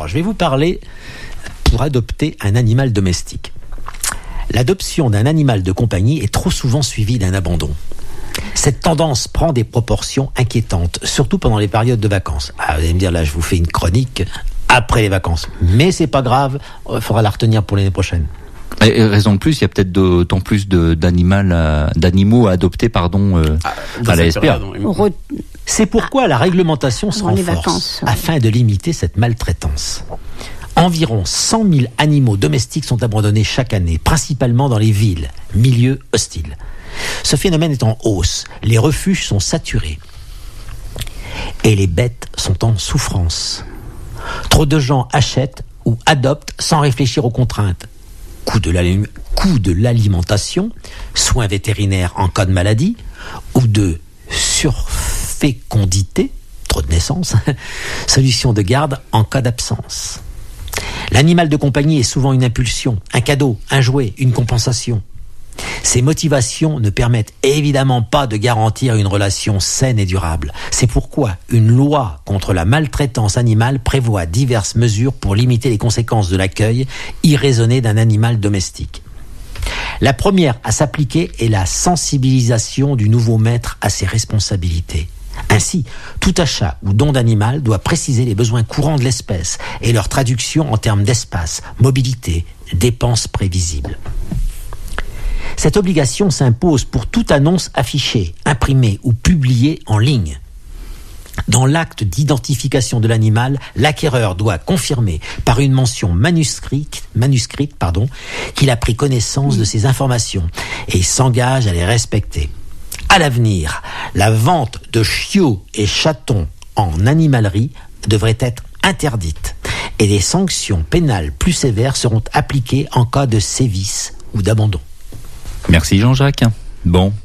Alors, je vais vous parler pour adopter un animal domestique. L'adoption d'un animal de compagnie est trop souvent suivie d'un abandon. Cette tendance prend des proportions inquiétantes, surtout pendant les périodes de vacances. Ah, vous allez me dire, là, je vous fais une chronique après les vacances. Mais c'est pas grave, il faudra la retenir pour l'année prochaine. Et raison de plus, il y a peut-être d'autant plus d'animaux à adopter, à la SPA. C'est pourquoi la réglementation se renforce afin de limiter cette maltraitance. Environ 100 000 animaux domestiques sont abandonnés chaque année, principalement dans les villes, milieux hostiles. Ce phénomène est en hausse, les refuges sont saturés et les bêtes sont en souffrance. Trop de gens achètent ou adoptent sans réfléchir aux contraintes. Coût de l'alimentation, soins vétérinaires en cas de maladie ou de surfécondité, trop de naissances, solution de garde en cas d'absence. L'animal de compagnie est souvent une impulsion, un cadeau, un jouet, une compensation. Ces motivations ne permettent évidemment pas de garantir une relation saine et durable. C'est pourquoi une loi contre la maltraitance animale prévoit diverses mesures pour limiter les conséquences de l'accueil irraisonné d'un animal domestique. La première à s'appliquer est la sensibilisation du nouveau maître à ses responsabilités. Ainsi, tout achat ou don d'animal doit préciser les besoins courants de l'espèce et leur traduction en termes d'espace, mobilité, dépenses prévisibles. Cette obligation s'impose pour toute annonce affichée, imprimée ou publiée en ligne. Dans l'acte d'identification de l'animal, l'acquéreur doit confirmer par une mention manuscrite, qu'il a pris connaissance de ces informations et s'engage à les respecter. À l'avenir, la vente de chiots et chatons en animalerie devrait être interdite et des sanctions pénales plus sévères seront appliquées en cas de sévices ou d'abandon. Merci Jean-Jacques. Bon,